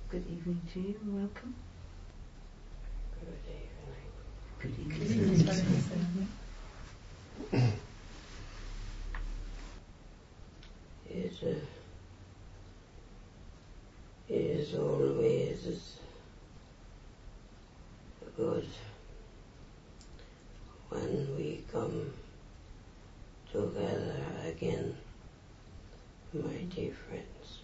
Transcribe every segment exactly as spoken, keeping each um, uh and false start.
Good evening to you, welcome. Good evening. Good evening. Good evening. It, uh, it is always good when we come together again, my dear friends.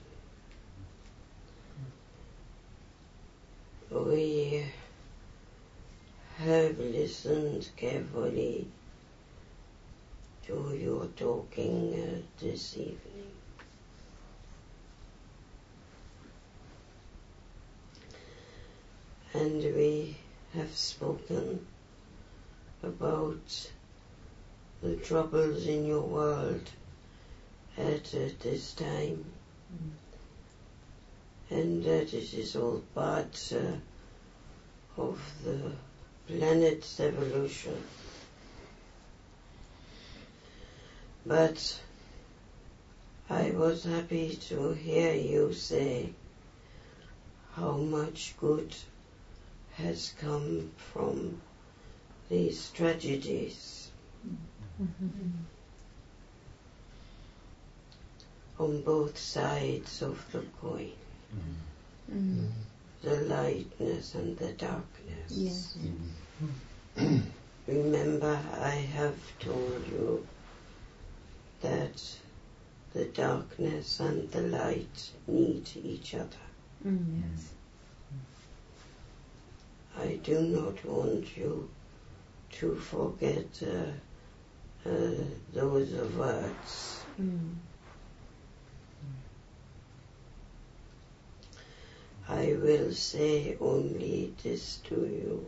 We have listened carefully to your talking uh, this evening. And we have spoken about the troubles in your world at uh, this time, mm. and that it is all part uh, of the planet's evolution. But I was happy to hear you say how much good has come from these tragedies. Mm-hmm. On both sides of the coin. Mm-hmm. The lightness and the darkness. Yes. Mm-hmm. Remember, I have told you that the darkness and the light need each other. Mm, yes. I do not want you to forget uh, uh, those words. Mm. I will say only this to you,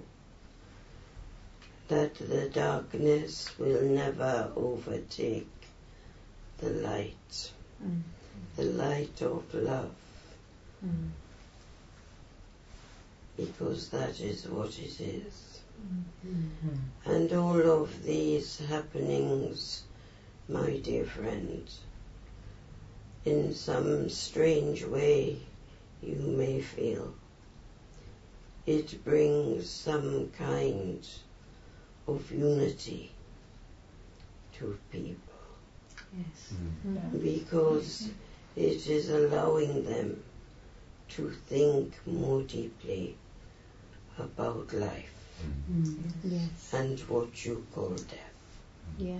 that the darkness will never overtake the light, mm. the light of love, mm. because that is what it is. Mm-hmm. And all of these happenings, my dear friend, in some strange way you may feel, it brings some kind of unity to people. Yes. Mm-hmm. Because it is allowing them to think more deeply about life. Mm. Yes. And what you call death. Yeah.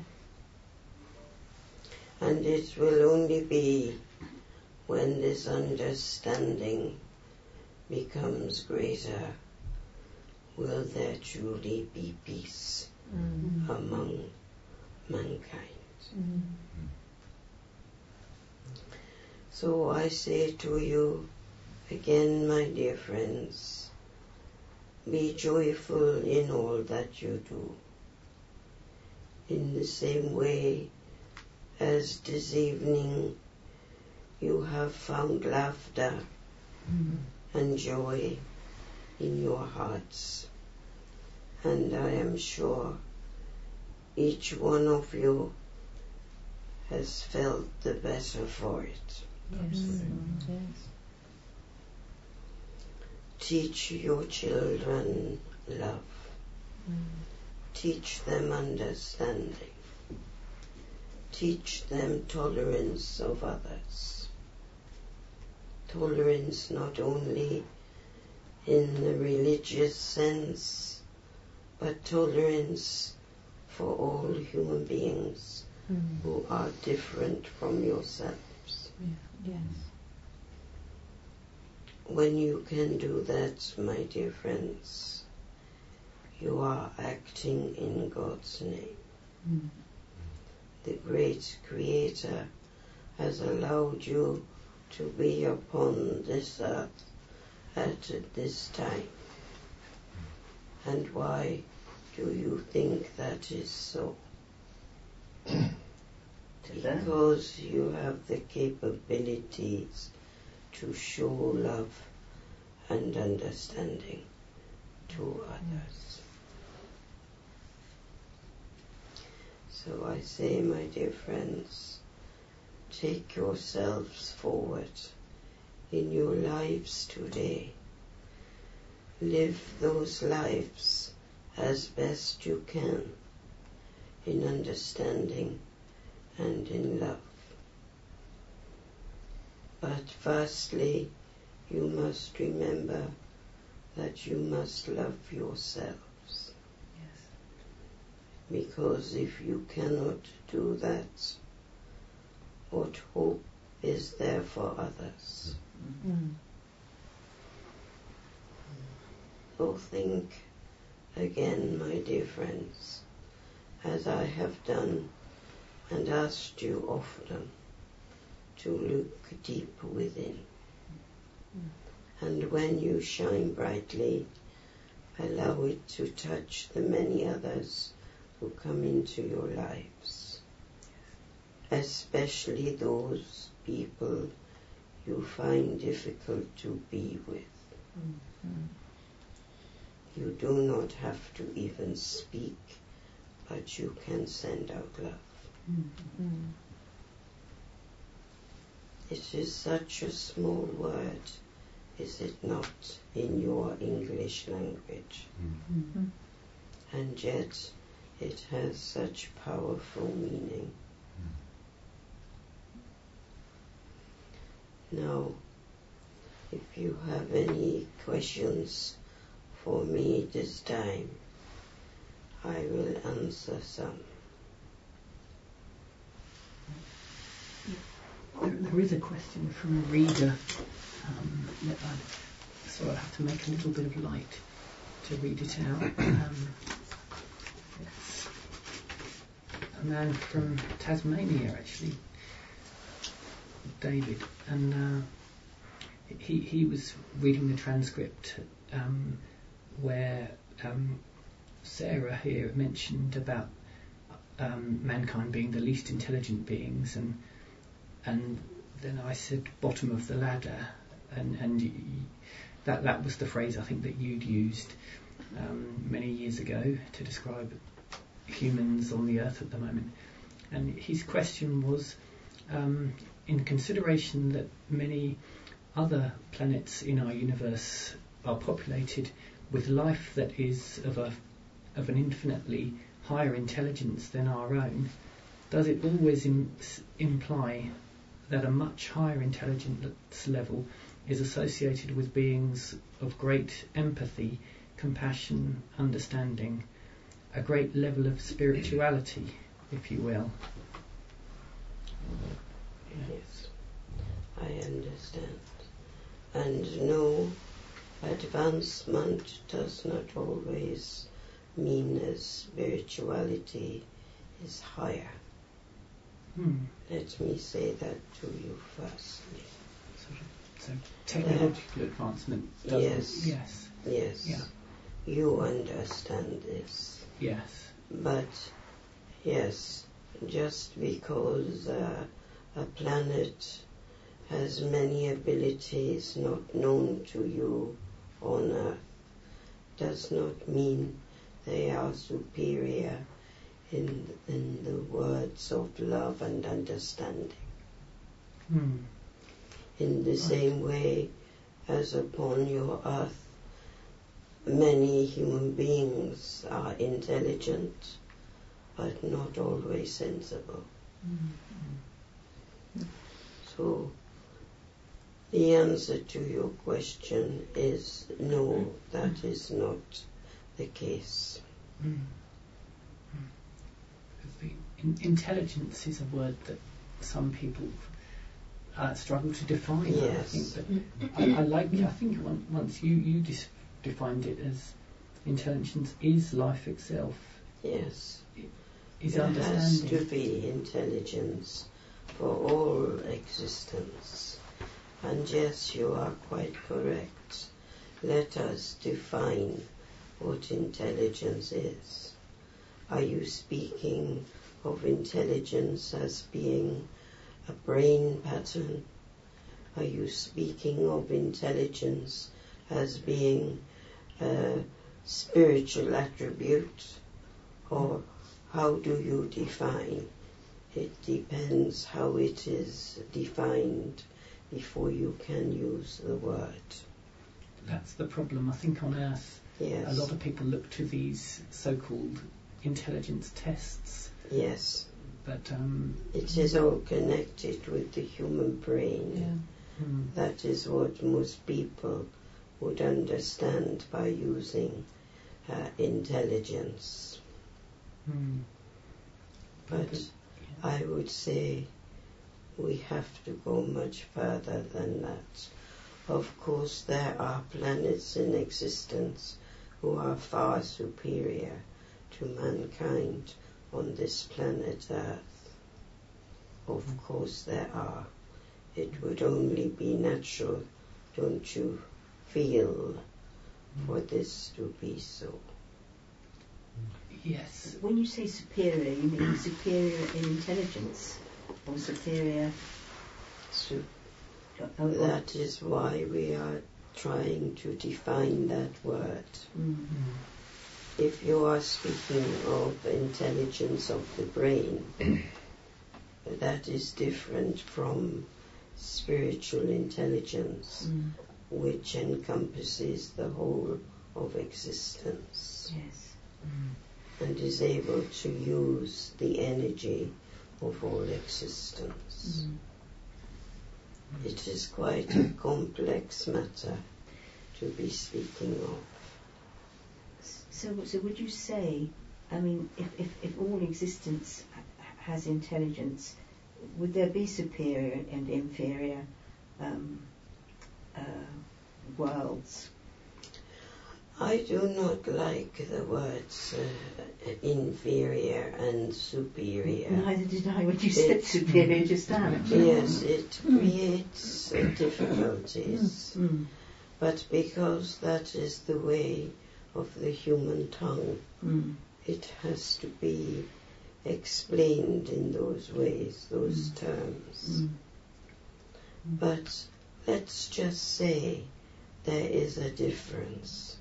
And it will only be when this understanding becomes greater will there truly be peace mm. among mankind. Mm. So I say to you again, my dear friends, be joyful in all that you do. In the same way as this evening you have found laughter mm. and joy in your hearts. And I am sure each one of you has felt the better for it. Yes. Mm. Yes. Teach your children love. Mm. Teach them understanding. Teach them tolerance of others. Tolerance not only in the religious sense, but tolerance for all human beings mm. who are different from yourselves. Yeah. Yes. When you can do that, my dear friends, you are acting in God's name. Mm. The great Creator has allowed you to be upon this earth at this time. And why do you think that is so? Because you have the capabilities to show love and understanding to others. So I say, my dear friends, take yourselves forward in your lives today. Live those lives as best you can, in understanding and in love. But firstly, you must remember that you must love yourselves. Yes. Because if you cannot do that, what hope is there for others? Mm. So think again, my dear friends, as I have done and asked you often, to look deep within. Mm. And when you shine brightly, allow it to touch the many others who come into your lives, especially those people you find difficult to be with. Mm. You do not have to even speak, but you can send out love. Mm. It is such a small word, is it not, in your English language? Mm. And yet it has such powerful meaning. Now, if you have any questions for me this time, I will answer some. There, there is a question from a reader. Um, that I, so I have to make a little bit of light to read it out. Um, it's a man from Tasmania, actually, David, and uh, he he was reading the transcript um, where um, Sarah here mentioned about um, mankind being the least intelligent beings, and and then I said bottom of the ladder, and and y- that that was the phrase I think that you'd used um, many years ago to describe humans on the earth at the moment. And his question was, um, in consideration that many other planets in our universe are populated with life that is of a of an infinitely higher intelligence than our own, does it always im- imply that a much higher intelligence level is associated with beings of great empathy, compassion, understanding, a great level of spirituality, if you will? Yes, I understand. And no, advancement does not always mean that spirituality is higher. Hmm. Let me say that to you firstly. Sort of, so technological uh, advancement doesn't... Yes. Yes. Yes. Yeah. You understand this. Yes. But, yes, just because uh, a planet has many abilities not known to you on Earth does not mean they are superior in, in the words of love and understanding. Hmm. In the Right. same way as upon your Earth, many human beings are intelligent, but not always sensible. Mm-hmm. So, the answer to your question is no, that is not the case. Mm. Mm. The in- intelligence is a word that some people uh, struggle to define. Yes. I think, but I, I like. I think one, once you you dis- defined it as intelligence is life itself. Yes. Is there understanding. has to be intelligence for all existence. And yes, you are quite correct. Let us define what intelligence is. Are you speaking of intelligence as being a brain pattern? Are you speaking of intelligence as being a spiritual attribute? Or how do you define? It depends how it is defined before you can use the word. That's the problem, I think, on Earth. Yes. A lot of people look to these so-called intelligence tests. Yes. But um, it is all connected with the human brain. Yeah. mm, That is what most people would understand by using uh, intelligence. mm, But yeah. I would say we have to go much further than that. Of course, there are planets in existence who are far superior to mankind on this planet Earth. Of course there are. It would only be natural, don't you feel, for this to be so? Yes. When you say superior, you mean superior in intelligence or superior? So Oh, that is why we are trying to define that word. Mm. Mm, If you are speaking of intelligence of the brain, that is different from spiritual intelligence, Mm. which encompasses the whole of existence Yes. mm, and is able to use the energy of all existence. Mm. It is quite a complex matter to be speaking of. So, so would you say, I mean, if, if, if all existence ha- has intelligence, would there be superior and inferior um, uh, worlds? I do not like the words uh, inferior and superior. Neither did I when you said It's- superior just now. Yes, it creates uh, difficulties, Mm. but because that is the way of the human tongue, Mm. it has to be explained in those ways, those Mm. terms. Mm. But let's just say there is a difference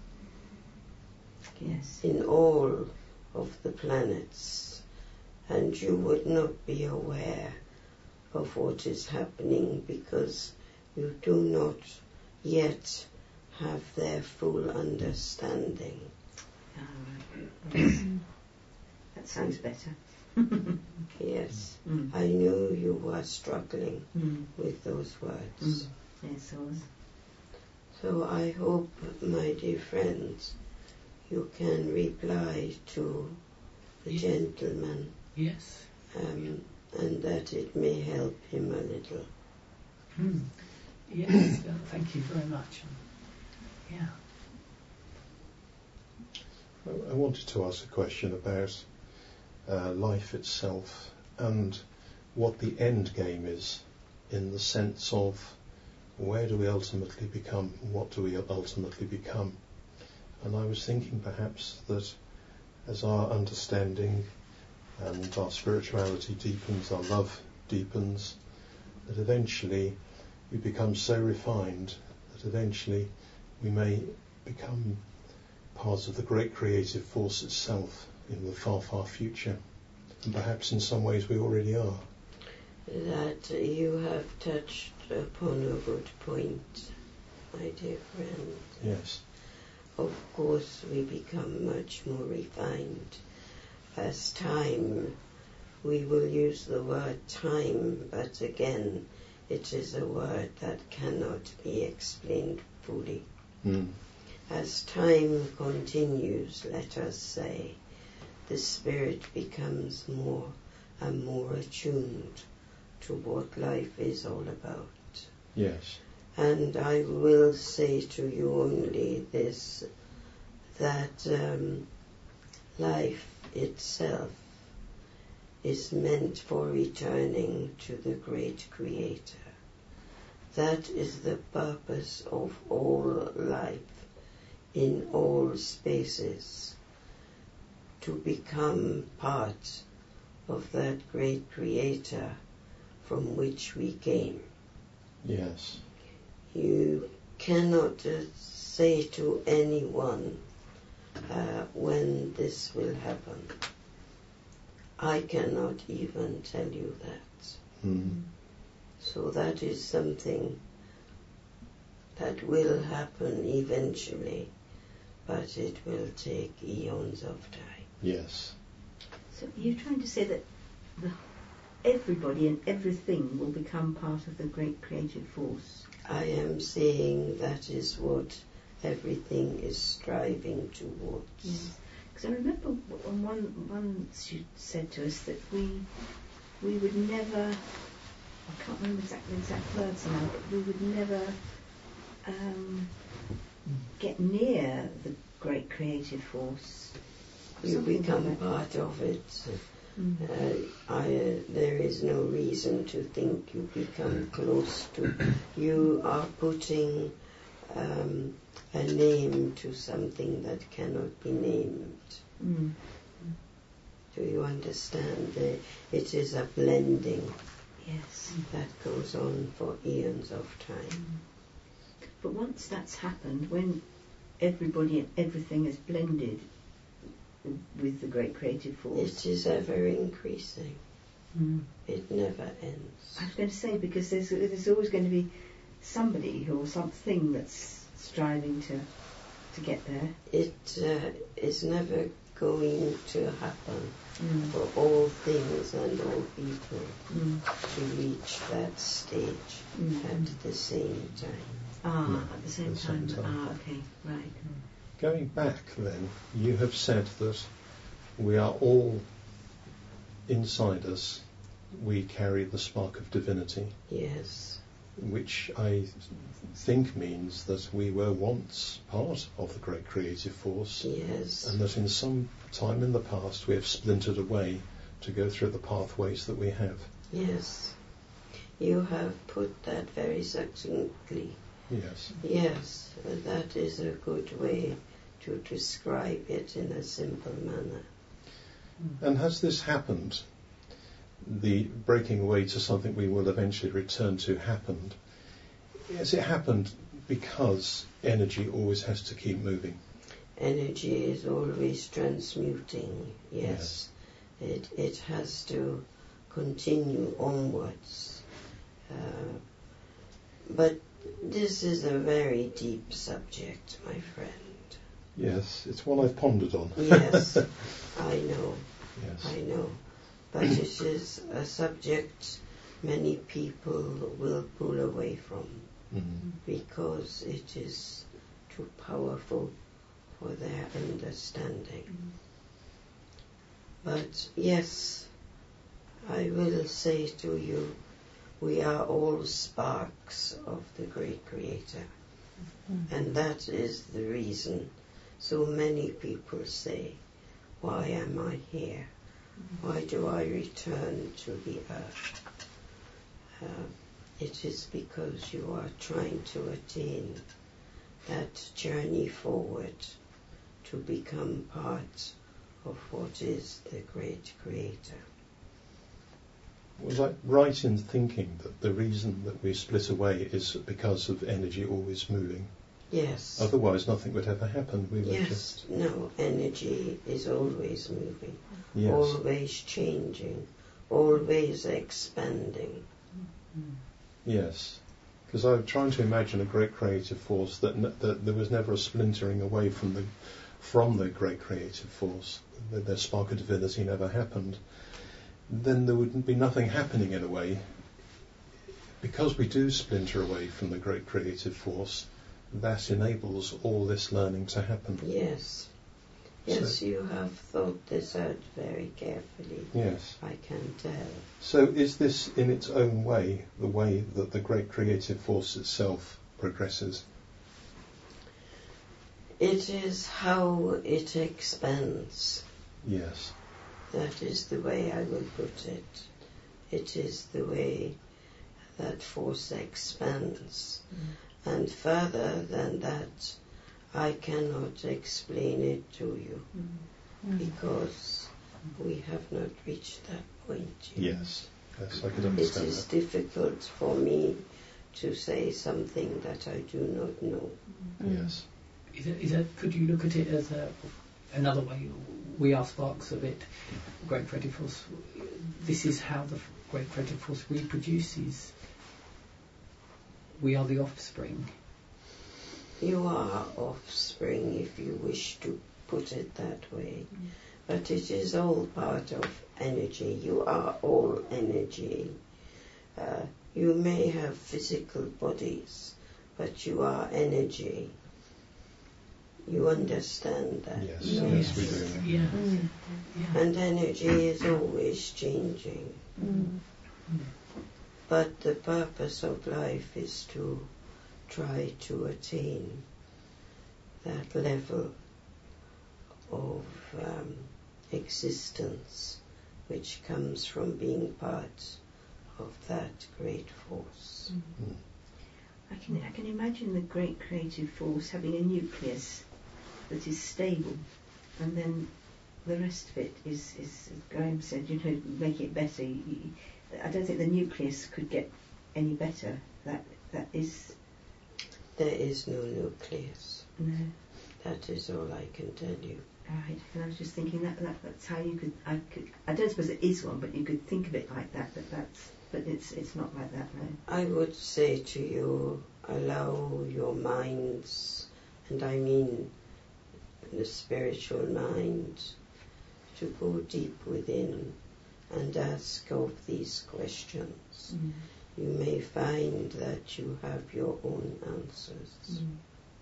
Yes. in all of the planets, and you would not be aware of what is happening because you do not yet have their full understanding. Ah, right. Yes. That sounds better. Yes, Mm. I knew you were struggling Mm. with those words. Mm. Yes, I was. So I hope, my dear friends, you can reply to the Yes. gentleman, yes. um, and that it may help him a little. Mm, yes. uh, thank you very much. Yeah. I I wanted to ask a question about uh, life itself and what the end game is, in the sense of where do we ultimately become, what do we ultimately become. And I was thinking perhaps that as our understanding and our spirituality deepens, our love deepens, that eventually we become so refined that eventually we may become part of the great creative force itself in the far, far future. And perhaps in some ways we already are. That you have touched upon a good point, my dear friend. Yes. Of course we become much more refined. As time, we will use the word time, but again, it is a word that cannot be explained fully. Mm. As time continues, let us say, the spirit becomes more and more attuned to what life is all about. Yes. And I will say to you only this, that um, life itself is meant for returning to the great Creator. That is the purpose of all life in all spaces, to become part of that great Creator from which we came. Yes. You cannot uh, say to anyone uh, when this will happen. I cannot even tell you that. Mm. So that is something that will happen eventually, but it will take eons of time. Yes. So you're trying to say that the, everybody and everything will become part of the great creative force? I am saying that is what everything is striving towards. Yes. Because I remember on one once you said to us that we we would never, I can't remember exactly the exact words now, but we would never um, get near the great creative force. You Something become like that. part of it. Mm. Uh, I, uh, there is no reason to think you become close to. You are putting um, a name to something that cannot be named. Mm. Do you understand? The, it is a blending Yes. that goes on for eons of time. Mm. But once that's happened, when everybody and everything is blended with the great creative force, It is ever increasing. mm. It never ends. I was going to say, because there's there's always going to be somebody or something that's striving to to get there. It uh, is never going to happen Mm. for all things and all people Mm. to reach that stage Mm. at the same time. Ah, No, at the same at the same time. time. Ah, okay, right. Going back then, you have said that we are all inside us, we carry the spark of divinity, Yes, which I think means that we were once part of the great creative force, yes, and that in some time in the past we have splintered away to go through the pathways that we have. yes. You have put that very succinctly. Yes. Yes, that is a good way to describe it in a simple manner. And has this happened? The breaking away to something we will eventually return to happened. Has it happened because energy always has to keep moving? Energy is always transmuting, yes. It, it has to continue onwards. Uh, but this is a very deep subject, my friend. Yes, it's one I've pondered on. Yes, I know, Yes. I know. But it is a subject many people will pull away from Mm. because it is too powerful for their understanding. But yes, I will say to you, we are all sparks of the great Creator. And that is the reason so many people say, why am I here? Why do I return to the earth? Uh, it is because you are trying to attain that journey forward to become part of what is the great Creator. Was I right in thinking that the reason that we split away is because of energy always moving? Yes. Otherwise nothing would ever happen. We would Yes. just... No, energy is always moving, Yes. always changing, always expanding. Yes. Because I'm trying to imagine a great creative force that, n- that there was never a splintering away from the from the great creative force. That their spark of divinity never happened. Then there would be nothing happening in a way. Because we do splinter away from the great creative force, that enables all this learning to happen. Yes. Yes, So- you have thought this out very carefully. Yes. I can tell. So is this in its own way the way that the great creative force itself progresses? It is how it expands. Yes. That is the way I will put it. It is the way that force expands. Mm. And further than that, I cannot explain it to you Mm. because we have not reached that point yet. Yes. Yes, I could It understand is that. difficult for me to say something that I do not know. Yes. Is it, is it, could you look at it as a, another way? We are sparks of it. Great creative force. This is how the great creative force reproduces we are the offspring. You are offspring, if you wish to put it that way. Mm. But it is all part of energy. You are all energy. Uh, you may have physical bodies, but you are energy. You understand that? Yes, no? yes, we do. Yeah. Mm. Yeah. And energy is always changing. Mm. But the purpose of life is to try to attain that level of um, existence which comes from being part of that great force. Mm. I can I can imagine the great creative force having a nucleus that is stable, and then the rest of it is, is as Graham said, you know, make it better. You- you- I don't think the nucleus could get any better. That that is There is no nucleus. no. That is all I can tell you. Right, and I was just thinking that, that that's how you could I could I don't suppose it is one, but you could think of it like that. But that's but it's it's not like that, no. I would say to you, allow your minds, and I mean the spiritual mind, to go deep within and ask of these questions. Mm. You may find that you have your own answers. Mm.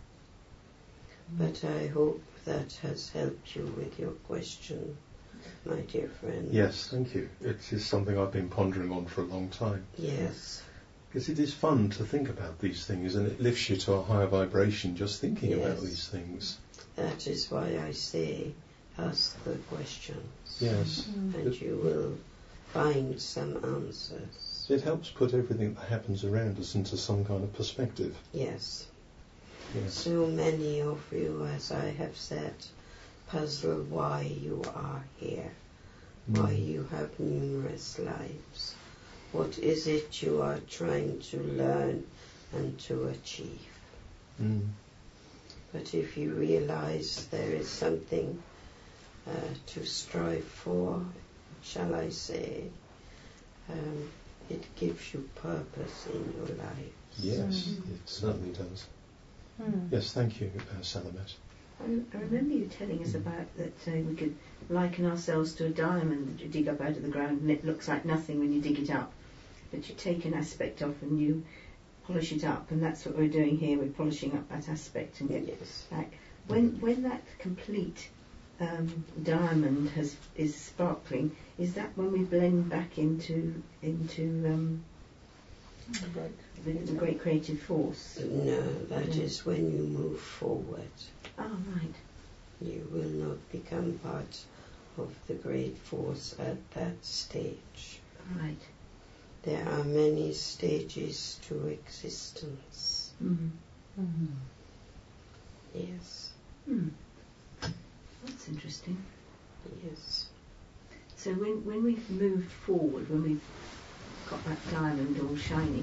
But I hope that has helped you with your question, my dear friend. Yes, thank you. It is something I've been pondering on for a long time. Yes. Because it is fun to think about these things, and it lifts you to a higher vibration just thinking about Yes. these things. That is why I say ask the questions. Yes. And you will find some answers. It helps put everything that happens around us into some kind of perspective. Yes. Yes. So many of you, as I have said, puzzle why you are here, why Mm. you have numerous lives. What is it you are trying to learn and to achieve? Mm. But if you realize there is something uh, to strive for, shall I say, um, it gives you purpose in your life. Yes, it certainly does. Mm. Yes, thank you, uh, Salamet. I, I remember you telling us about that uh, we could liken ourselves to a diamond that you dig up out of the ground, and it looks like nothing when you dig it up. But you take an aspect off and you polish it up, and that's what we're doing here. We're polishing up that aspect and get Yes. back. When when that complete um, diamond has is sparkling, is that when we blend back into into um, the, the great creative force? No, that Yeah. is when you move forward. Oh, right. You will not become part of the great force at that stage. Right. There are many stages to existence. Mm. Mm. Yes, Hmm. That's interesting. yes. So when when we've moved forward, when we've got that diamond all shiny,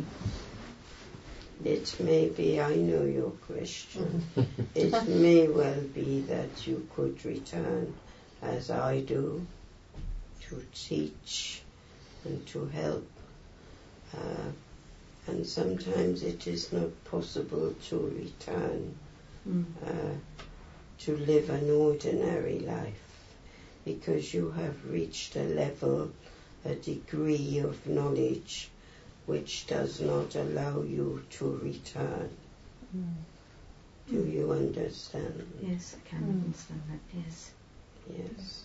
It may be, I know your question, it may well be that you could return, as I do, to teach and to help. Uh, and sometimes it is not possible to return mm. uh, to live an ordinary life, because you have reached a level, a degree of knowledge which does not allow you to return. Mm. Do you understand? Yes, I can Mm. understand that. Yes, Yes.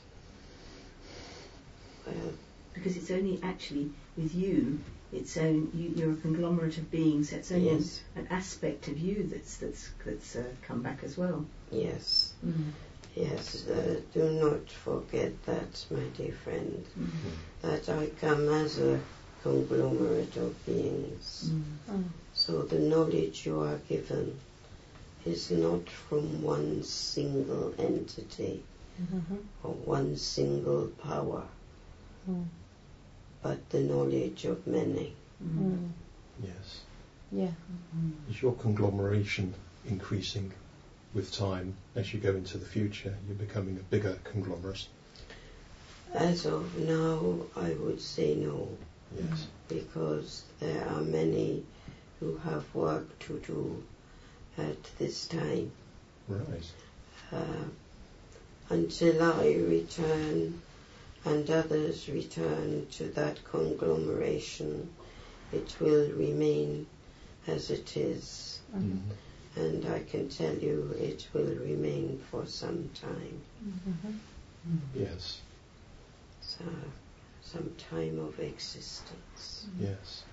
Well, because it's only actually with you. It's own, you, you're a conglomerate of beings. So it's only yes, an aspect of you that's that's that's uh, come back as well. yes, Mm. yes. Uh, do not forget that, my dear friend, Mm. that I come as a conglomerate of beings. Mm. Mm. So the knowledge you are given is not from one single entity Mhm. or one single power, Mm. but the knowledge of many. Mm. Mm. Yes. Yeah. Mm. Is your conglomeration increasing with time as you go into the future? You're becoming a bigger conglomerate? As of now, I would say no, Yes. because there are many who have work to do at this time. Right. Uh, until I return and others return to that conglomeration, it will remain as it is. Mm-hmm. And I can tell you it will remain for some time. Mm-hmm. Yes. So, some time of existence. Yes.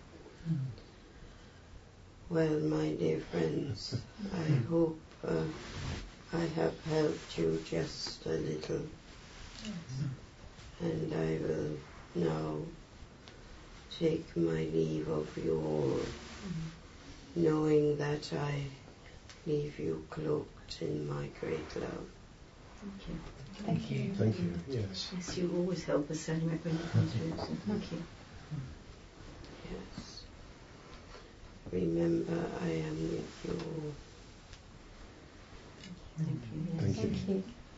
Well, my dear friends, I hope uh, I have helped you just a little. And I will now take my leave of you all, knowing that I leave you cloaked in my great love. Thank you. Thank you. Thank you. Yes. Yes, you always help us, Sally, when you come through, so thank you. Yes. Remember, I am with you all. Thank you. Yes. Thank you. Thank you.